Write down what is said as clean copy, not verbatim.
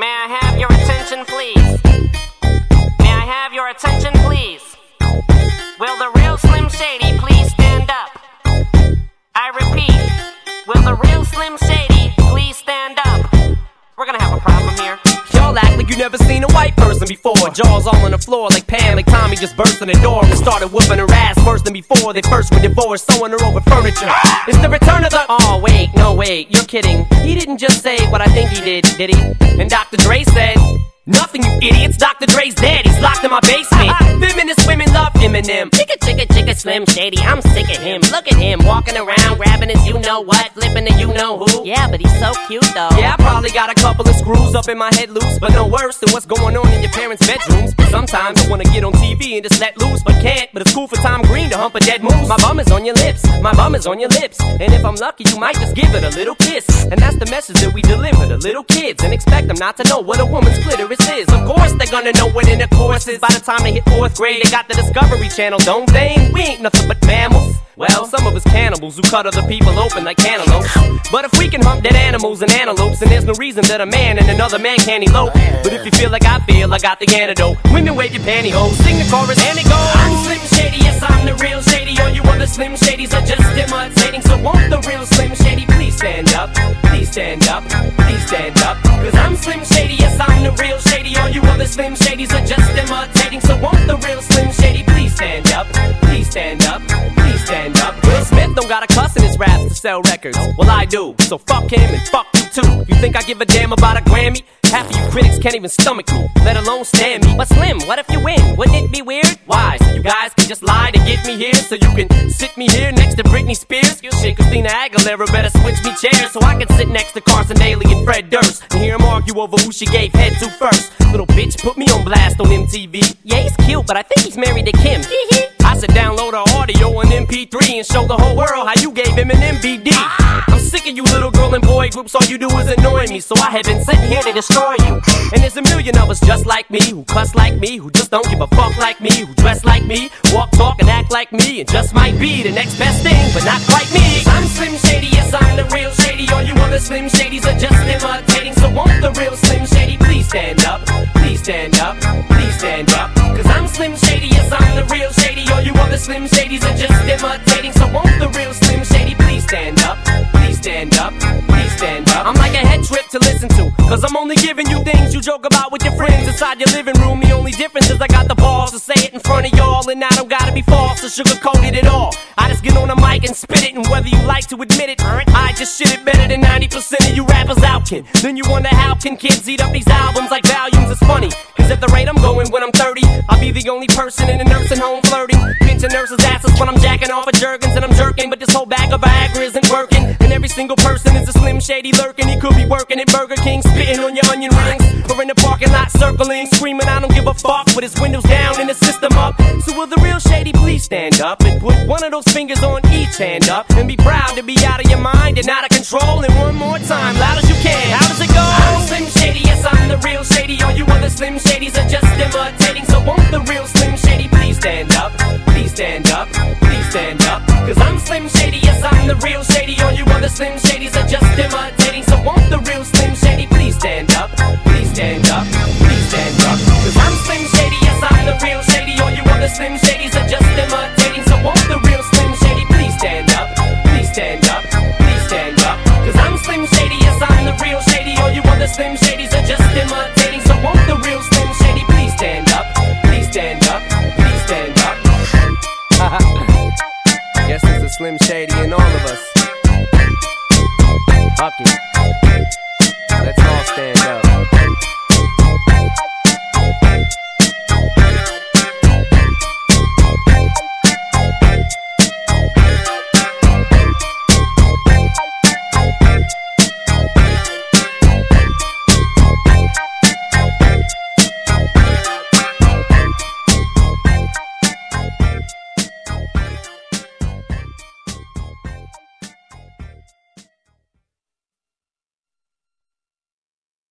May I have your attention, please? May I have your attention, please? Will the real Slim Shady please stand up? I repeat, will the real Slim Shady please stand up? We're gonna have a problem here. Y'all act like you never seen a white person before. Jaws all on the floor like Pam, like Tommy just burst in the door and started whooping her ass worse than before they first were divorced, sewing her over furniture. It's the return of the... Oh, wait, no, wait, you're kidding. He didn't just say what I think he did he? And Dr. Dre said... Nothing, you idiots. Dr. Dre's dead. He's locked in my basement. Feminist women love Eminem. Chicka, chicka, chicka, Slim Shady. I'm sick of him. Look at him walking around, grabbing his you-know-what, flipping the you-know-who. Yeah, but he's so cute, though. Yeah, I probably got a couple of screws up in my head loose, but no worse than what's going on in your parents' bedrooms. Sometimes I wanna get on TV and just let loose, but can't. But it's cool for Tom Green to hump a dead moose. My bum is on your lips. My bum is on your lips. And if I'm lucky, you might just give it a little kiss. And that's the message that we deliver to little kids, and expect them not to know what a woman's clitoris is. Of course they're gonna know what intercourse is. By the time they hit 4th grade, they got the Discovery Channel, don't they? We ain't nothing but mammals. Well, some of us cannibals who cut other people open like cantaloupes. But if we can hump dead animals and antelopes, then there's no reason that a man and another man can't elope. But if you feel like I feel, I got the antidote. Women wave your pantyhose, sing the chorus and it goes. I'm Slim Shady, yes I'm the real Shady. All you other Slim Shadys are just imitating. So won't the real Slim Shady please stand up? Please stand up, please stand up. Cause I'm Slim Shady, yes I'm the real Shady. All you other Slim Shadys are just imitating. So won't the real Slim Shady please stand up? Please stand up, please stand up. Will Smith don't got a cuss in his raps to sell records. Well, I do, so fuck him and fuck you too. You think I give a damn about a Grammy? Half of you critics can't even stomach me, let alone stand me. But Slim, what if you win? Wouldn't it be weird? Why? So you guys can just lie to get me here, so you can sit me here next to Britney Spears? Shit, Christina Aguilera better switch me chairs so I can sit next to Carson Daly and Fred Durst and hear them argue over who she gave head to first. Little bitch put me on blast on MTV. Yeah, he's cute, but I think he's married to Kim. I should download her audio on MP3 and show the whole world how you gave him an MVD. I'm sick of you little girl and boy groups, all you do is annoy me, so I have been sitting here to destroy you. And there's a million of us just like me, who cuss like me, who just don't give a fuck like me, who dress like me, walk, talk, and act like me, and just might be the next best thing, but not quite me. I'm Slim Shady, yes I'm the real Shady. All you other Slim Shadys are just imitating. So won't the real Slim Shady please stand up? Please stand up, please stand up. Cause I'm Slim Shady, yes I'm the real Shady. All you other Slim Shadys are just imitating. So won't the real Slim Shady please stand up? Please stand up, please stand up. I'm like a head trip to listen to, cause I'm only giving you things you joke about with your friends inside your living room. The only difference is I got the balls to say it in front of y'all, and I don't gotta be false or sugarcoat it at all. I just get on the mic and spit it, and whether you like to admit it, I just shit it better than 90% of you rappers out can. Then you wonder how can kids eat up these albums like volumes? It's funny, cause at the rate I'm going when I'm 30, I'll be the only person in a nursing home flirting, pinching nurses' asses when I'm jacking off of Jergens and I'm jerking. But this whole bag of Viagra isn't working, and every single person is a Slim Shady lurking. He could be working at Burger King, spitting on your onion rings, or in the parking lot circling, screaming I don't give a fuck with his windows down and his system up. So will the real Shady please stand up and put one of those fingers on each hand up and be proud to be out of your mind and out of control? And one more time, loud as you can, how does it go? I'm Slim Shady, yes I'm the real Shady. All you other Slim Shadys are just imitating. So won't the real Slim Shady please stand up? Please stand up, please stand up. Cause I'm Slim Shady, yes I'm the real Shady. All you other Slim Shadys are just imitating. So won't the real Slim Shady please stand up? Please stand up, please stand up. Cause I'm Slim Shady, yes I'm the real Shady. All you other Slim Shadys are just imitating. So won't the real Slim Shady please stand up? Please stand up, please stand up. Cause I'm Slim Shady, yes I'm the real Shady. All you other Slim Shadys are just imitating. So won't the real Slim Shady please stand up? Please stand up, please stand up. Guess there's a Slim Shady in all of us. Fuck it. Let's all stand up.